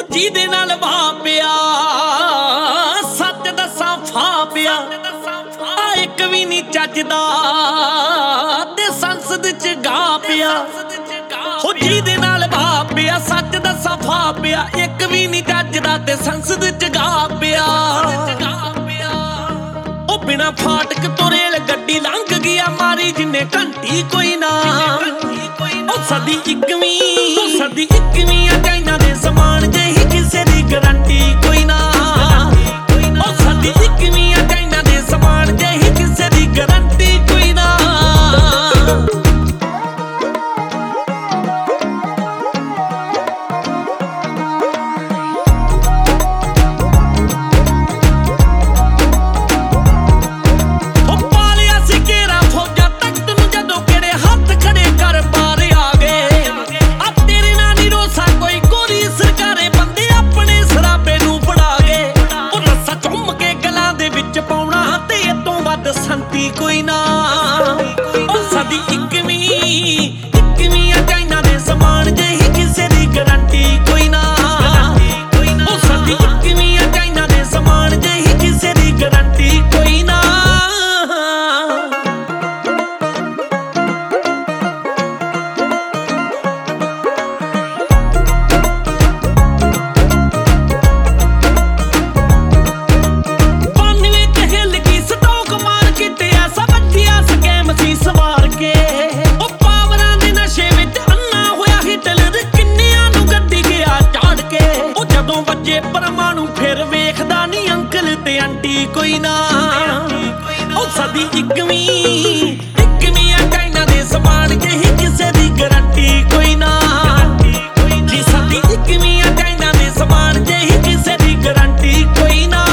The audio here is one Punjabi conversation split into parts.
ਜਿਹਦੇ ਨਾਲ ਵਾਪਿਆ ਸੱਚ ਦੱਸਾਂ ਫਾ ਪਿਆ ਆ ਇੱਕ ਵੀ ਨਹੀਂ ਚੱਜਦਾ ਤੇ ਸੰਸਦ ਚ ਗਾ ਪਿਆ ਹੋ ਜਿਹਦੇ ਨਾਲ ਵਾਪਿਆ ਸੱਚ ਦੱਸਾਂ ਫਾ ਪਿਆ ਇੱਕ ਵੀ ਨਹੀਂ ਚੱਜਦਾ ਤੇ ਸੰਸਦ ਚ ਗਾ ਪਿਆ ਉਹ ਬਿਨਾ ਫਾਟਕ ਤੋਂ ਰੇਲ ਗੱਡੀ ਲੰਘ ਗਿਆ ਮਾਰੀ ਜਿੰਨੇ ਘੰਟੀ ਕੋਈ ਨਾ ਉਹ ਸਦੀ ਇੱਕਵੀਂ ਆ ਚਾਈਨਾ ਦੇ ਸਮਾਨ ਜਿਹੀ ਕਿਸੇ ਦੀ ਗਰੰਟੀ ਕੋਈ ਨਾ ਉਹ ਸਦੀ ਇੱਕਵੀਂ ਆ ਚਾਈਨਾ ਦੇ ਸਮਾਨ ਜਿਹੀ ਕਿਸੇ ਦੀ ਗਰੰਟੀ ਕੋਈ ਨਾ ਸੰਤੀ ਕੋਈ ਨਾ ਉਹ ਸਦੀ ਇੱਕਵੀਂ ਆ ਚਾਈਨਾ ਦੇ ਸਮਾਨ ਜਿਹੀ ਕਿਸੇ ਦੀ ਗਰੰਟੀ ਕੋਈ ਨਾ ਉਹ ਸਦੀ ਇੱਕਵੀਂ ਆ ਚਾਈਨਾ ਦੇ ਸਮਾਨ ਜਿਹੀ ਕਿਸੇ ਦੀ ਗਰੰਟੀ ਕੋਈ ਨਾ ਪਰਮਾਣੂ ਫਿਰ ਵੇਖਦਾ ਨੀ ਅੰਕਲ ਤੇ ਆਂਟੀ ਕੋਈ ਨਾ ਉਹ ਸਦੀ ਇੱਕਵੀਂ ਆ ਚਾਈਨਾ ਦੇ ਸਮਾਨ ਜਿਹੀ ਕਿਸੇ ਦੀ ਗਰੰਟੀ ਕੋਈ ਨਾ ਜੀ ਸਦੀ ਇੱਕਵੀਂ ਆ ਚਾਈਨਾ ਦੇ ਸਮਾਨ ਜਿਹੀ ਕਿਸੇ ਦੀ ਗਰੰਟੀ ਕੋਈ ਨਾ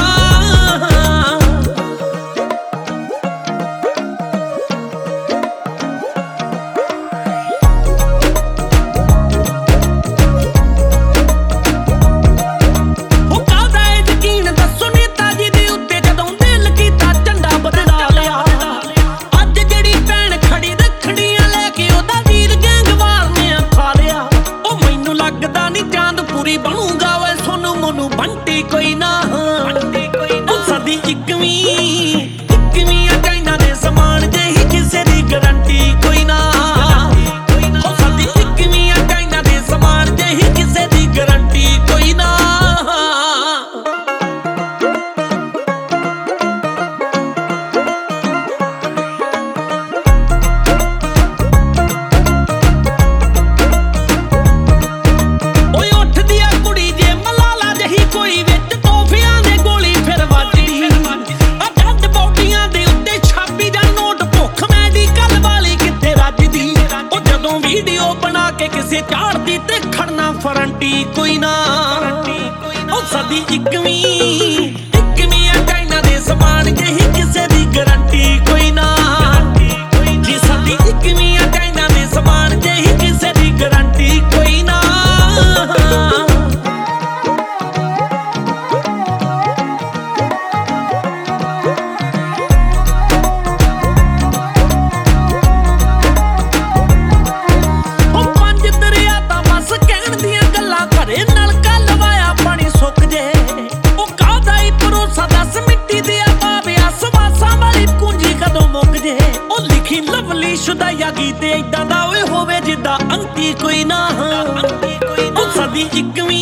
ਬਣੂਗਾ ਵੇ ਸੋਨੂੰ ਮੋਨੂੰ ਬੰਟੀ ਕੋਈ ਨਾ ਉਹ ਸਦੀ ਇੱਕਵੀਂ ਆ ਚਾਈਨਾ ਦੇ ਸਮਾਨ ਜਿਹੀ ਕਿਸੇ ਦੀ ਗਰੰਟੀ ਕੋਈ ਨਾ ਉਹ ਸਦੀ ਇੱਕਵੀਂ ਆ ਚਾਈਨਾ ਦੇ ਸਮਾਨ ਜਿਹੀ ਕਿਸੇ ਦੀ ਗਰੰਟੀ ਕੋਈ ਨਾ ਕਿਸੇ ਝਾੜਦੀ ਤੇ ਖੜਨਾ ਫਰੰਟੀ ਕੋਈ ਨਾ ਉਹ ਸਦੀ ਇੱਕਵੀਂ ਆ ਚਾਈਨਾ ਦੇ ਸਮਾਨ ਜਿਹੀ ਕਿਸੇ ਦੀ ਗਰੰਟੀ ਕੋਈ ਨਾ ਜੀ ਸਦੀ ਇੱਕਵੀਂ ਆ ਚਾਈਨਾ ਦੇ ਸਮਾਨ ਜਿਹੀ ਕਿਸੇ ਦੀ ਗਰੰਟੀ ਕੋਈ ਨਾ ਲਵਲੀ ਸ਼ੁਦਾਇਆ ਗੀਤੇ ਏਦਾਂ ਦਾ ਓਏ ਹੋਵੇ ਜਿੱਦਾਂ ਅੰਤੀ ਕੋਈ ਨਾ ਉਹ ਸਦੀ ਇੱਕਵੀਂ